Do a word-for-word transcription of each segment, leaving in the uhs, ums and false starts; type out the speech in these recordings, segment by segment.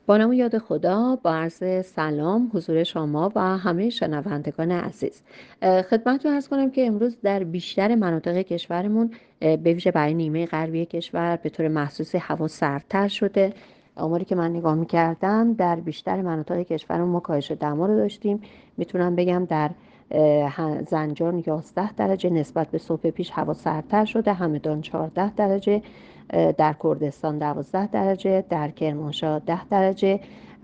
با نام و یاد خدا، با عرض سلام حضور شما و همه شنوندگان عزیز. اه، خدمتتون عرض کنم که امروز در بیشتر مناطق کشورمون، اه، به ویژه برای نیمه غربی کشور به طور مخصوصی هوا سردتر شده. آماری که من نگاه می‌کردم در بیشتر مناطق کشورمون ما کاهش دما رو داشتیم. میتونم بگم در اه، ه- زنجان یازده درجه نسبت به صبح پیش هوا سردتر شده، همدان چهارده درجه، در کردستان دوازده درجه، در کرمانشاه ده درجه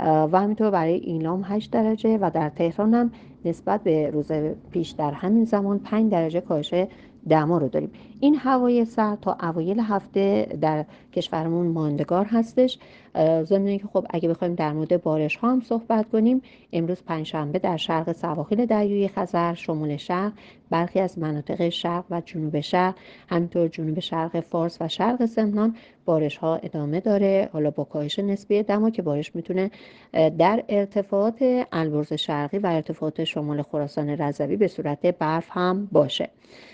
و همینطور برای ایلام هشت درجه و در تهران هم نسبت به روز پیش در همین زمان پنج درجه کاهش دما رو داریم. این هوای سرد تا اوایل هفته در کشورمون ماندگار هستش. ضمن اینکه خب اگه بخوایم در مورد بارش ها هم صحبت کنیم، امروز پنجشنبه در شرق سواحل دریای خزر، شمال شرق، برخی از مناطق شرق و جنوب شرق، همینطور جنوب شرق فارس و شرق سمنان بارش ها ادامه داره، حالا با کاهش نسبی دما که بارش میتونه در ارتفاعات البرز شرقی و ارتفاعات شمال خراسان رضوی به صورت برف هم باشه.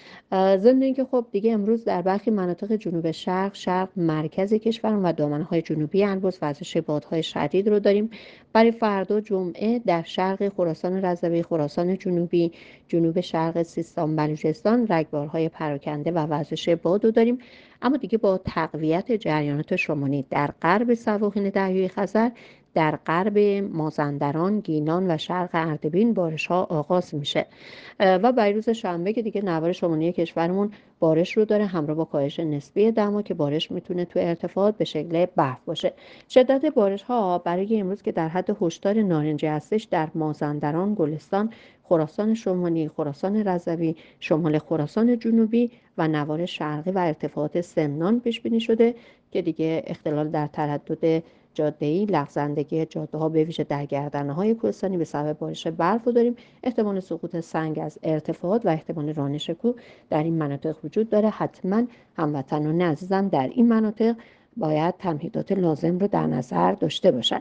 ضمن اینکه خب دیگه امروز در برخی مناطق جنوب شرق، شرق مرکز کشور و دامنه‌های جنوبی البرز وزش بادهای شدید رو داریم. برای فردا جمعه در شرق خراسان رضوی، خراسان جنوبی، جنوب شرق سیستان بلوچستان رگبارهای پراکنده و وزش باد رو داریم. اما دیگه با تقویت جریانات شمالی در غرب سواحل دریای خزر، در غرب مازندران، گیلان و شرق اردبیل بارش ها آغاز میشه و برای روز شنبه که دیگه نوار شمالی کشورمون بارش رو داره همراه با کاهش نسبی دما که بارش میتونه تو ارتفاعات به شکل برف باشه. شدت بارش ها برای امروز که در حد هشدار نارنجی هستش در مازندران، گلستان، خراسان شمالی، خراسان رضوی، شمال خراسان جنوبی و نوار شرقی و ارتفاعات سمنان پیش بینی شده که دیگه اختلال در تردد جاده‌ای، لغزندگی جاده‌ها به ویژه در گردنه‌های کوهستانی به سبب بارش برف رو داریم. احتمال سقوط سنگ از ارتفاعات و احتمال رانش کوه در این مناطق وجود داره. حتما هموطنان عزیزم در این مناطق باید تمهیدات لازم رو در نظر داشته باشن.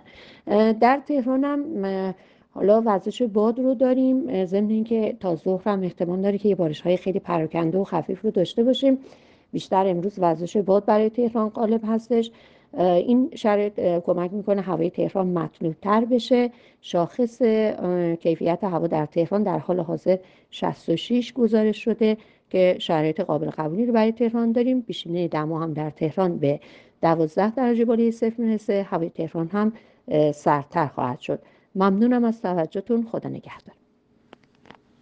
در تهران هم حالا وزش باد رو داریم، ضمن اینکه تا ظهر هم احتمال داره که یه بارش‌های خیلی پراکنده و خفیف رو داشته باشیم. بیشتر امروز وزش باد برای تهران غالب هستش. این شرایط کمک میکنه هوای تهران مطلوب تر بشه. شاخص کیفیت هوا در تهران در حال حاضر شصت و شش گزارش شده که شرایط قابل قبولی رو برای تهران داریم. بیشینه دما هم در تهران به دوازده درجه بالای صفر میرسه. هوای تهران هم سردتر خواهد شد. ممنونم از توجهتون. خدا نگهدار.